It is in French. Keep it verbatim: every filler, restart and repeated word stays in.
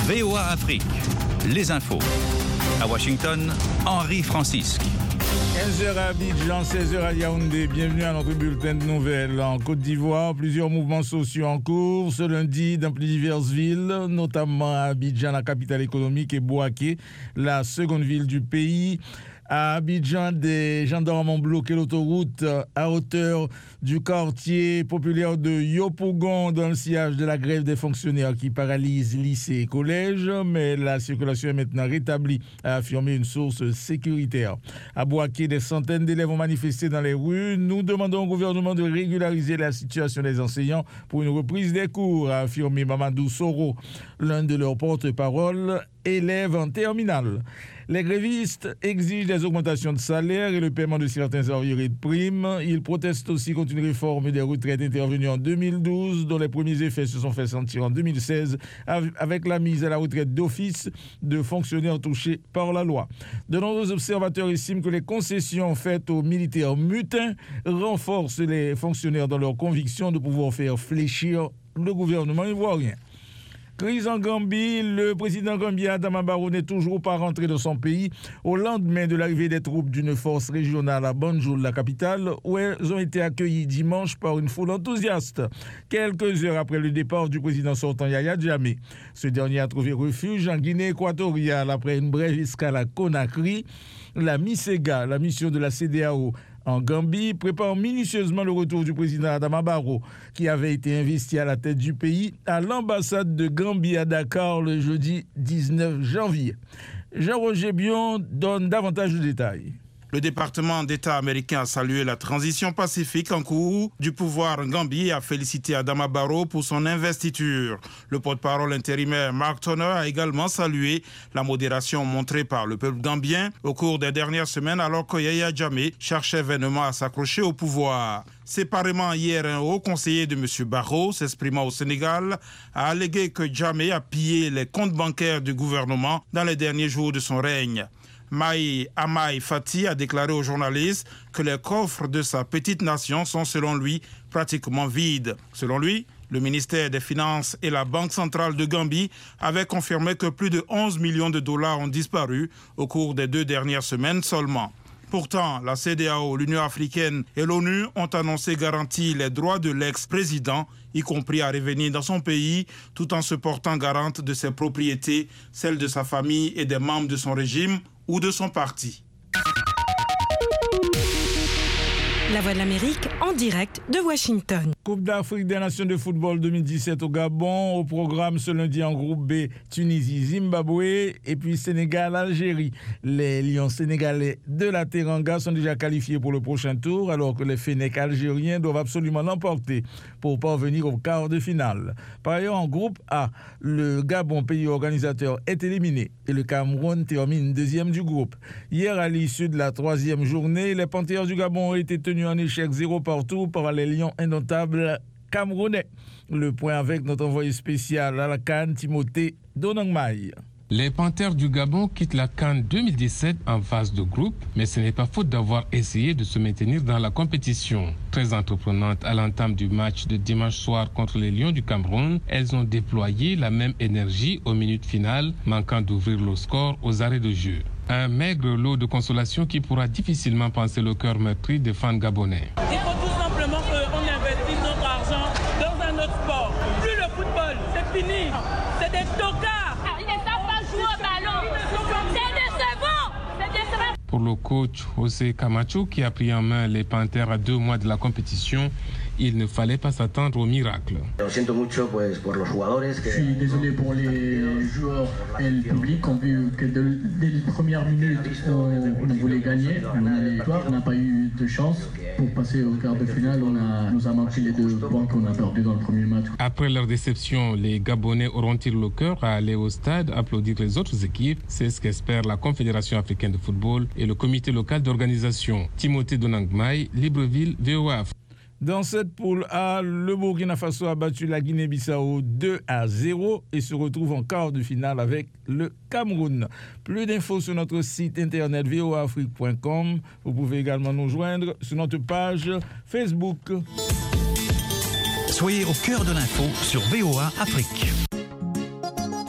V O A Afrique, les infos. À Washington, Henri Francisque. quinze heures à Abidjan, seize heures à Yaoundé. Bienvenue à notre bulletin de nouvelles. En Côte d'Ivoire, plusieurs mouvements sociaux en cours ce lundi dans plus diverses villes, notamment à Abidjan, la capitale économique, et Bouaké, la seconde ville du pays. À Abidjan, des gendarmes ont bloqué l'autoroute à hauteur du quartier populaire de Yopougon dans le sillage de la grève des fonctionnaires qui paralyse lycées et collèges, mais la circulation est maintenant rétablie, a affirmé une source sécuritaire. À Bouaké, des centaines d'élèves ont manifesté dans les rues. Nous demandons au gouvernement de régulariser la situation des enseignants pour une reprise des cours, a affirmé Mamadou Soro, l'un de leurs porte-parole, élève en terminale. Les grévistes exigent des augmentations de salaire et le paiement de certains arriérés de primes. Ils protestent aussi contre une réforme des retraites intervenue en deux mille douze, dont les premiers effets se sont fait sentir en deux mille seize, avec la mise à la retraite d'office de fonctionnaires touchés par la loi. De nombreux observateurs estiment que les concessions faites aux militaires mutins renforcent les fonctionnaires dans leur conviction de pouvoir faire fléchir le gouvernement ivoirien. Crise en Gambie, le président gambien Adama Barrow n'est toujours pas rentré dans son pays au lendemain de l'arrivée des troupes d'une force régionale à Banjul, la capitale, où elles ont été accueillies dimanche par une foule enthousiaste, quelques heures après le départ du président sortant Yaya Jammeh. Ce dernier a trouvé refuge en Guinée équatoriale après une brève escale à Conakry. La MISEGA, la mission de la C D A O, en Gambie, prépare minutieusement le retour du président Adama Barrow, qui avait été investi à la tête du pays à l'ambassade de Gambie à Dakar le jeudi dix-neuf janvier. Jean-Roger Bion donne davantage de détails. Le département d'État américain a salué la transition pacifique en cours du pouvoir en Gambie et a félicité Adama Barrow pour son investiture. Le porte-parole intérimaire Mark Turner a également salué la modération montrée par le peuple gambien au cours des dernières semaines alors que Yaya Jammeh cherchait vainement à s'accrocher au pouvoir. Séparément hier, un haut conseiller de M. Barrow, s'exprimant au Sénégal, a allégué que Jammeh a pillé les comptes bancaires du gouvernement dans les derniers jours de son règne. Maï Amaï Fati a déclaré aux journalistes que les coffres de sa petite nation sont selon lui pratiquement vides. Selon lui, le ministère des Finances et la Banque centrale de Gambie avaient confirmé que plus de onze millions de dollars ont disparu au cours des deux dernières semaines seulement. Pourtant, la C D A O, l'Union africaine et l'ONU ont annoncé garantir les droits de l'ex-président, y compris à revenir dans son pays, tout en se portant garante de ses propriétés, celles de sa famille et des membres de son régime ou de son parti. La Voix de l'Amérique en direct de Washington. Coupe d'Afrique des Nations de football deux mille dix-sept au Gabon. Au programme ce lundi en groupe B, Tunisie, Zimbabwe et puis Sénégal, Algérie. Les Lions sénégalais de la Teranga sont déjà qualifiés pour le prochain tour alors que les Fennecs algériens doivent absolument l'emporter pour parvenir au quart de finale. Par ailleurs, en groupe A, le Gabon, pays organisateur, est éliminé et le Cameroun termine deuxième du groupe. Hier, à l'issue de la troisième journée, les Panthères du Gabon ont été tenus en échec zéro partout par les Lions indomptables camerounais. Le point avec notre envoyé spécial à la CAN, Timothée Donangmaï. Les Panthères du Gabon quittent la CAN deux mille dix-sept en phase de groupe, mais ce n'est pas faute d'avoir essayé de se maintenir dans la compétition. Très entreprenantes à l'entame du match de dimanche soir contre les Lions du Cameroun, elles ont déployé la même énergie aux minutes finales, manquant d'ouvrir le score aux arrêts de jeu. Un maigre lot de consolation qui pourra difficilement panser le cœur meurtri des fans gabonais. Il faut tout simplement qu'on investisse notre argent dans un autre sport. Plus le football, c'est fini. C'est des tocards. Ils ne savent pas jouer au ballon. C'est décevant. C'est décevant. Pour le coach José Camacho, qui a pris en main les Panthères à deux mois de la compétition, il ne fallait pas s'attendre au miracle. Je suis désolé pour les joueurs et le public qui ont vu que de, dès les premières minutes, on, on voulait gagner. On a les victoires, on n'a pas eu de chance. Pour passer au quart de finale, on a, nous a manqué les deux points qu'on a perdus dans le premier match. Après leur déception, les Gabonais auront-ils le cœur à aller au stade applaudir les autres équipes? C'est ce qu'espère la Confédération africaine de football et le comité local d'organisation. Timothée Donangmaï, Libreville, V O A. Dans cette poule A, le Burkina Faso a battu la Guinée-Bissau deux à zéro et se retrouve en quart de finale avec le Cameroun. Plus d'infos sur notre site internet v o a afrique point com. Vous pouvez également nous joindre sur notre page Facebook. Soyez au cœur de l'info sur V O A Afrique.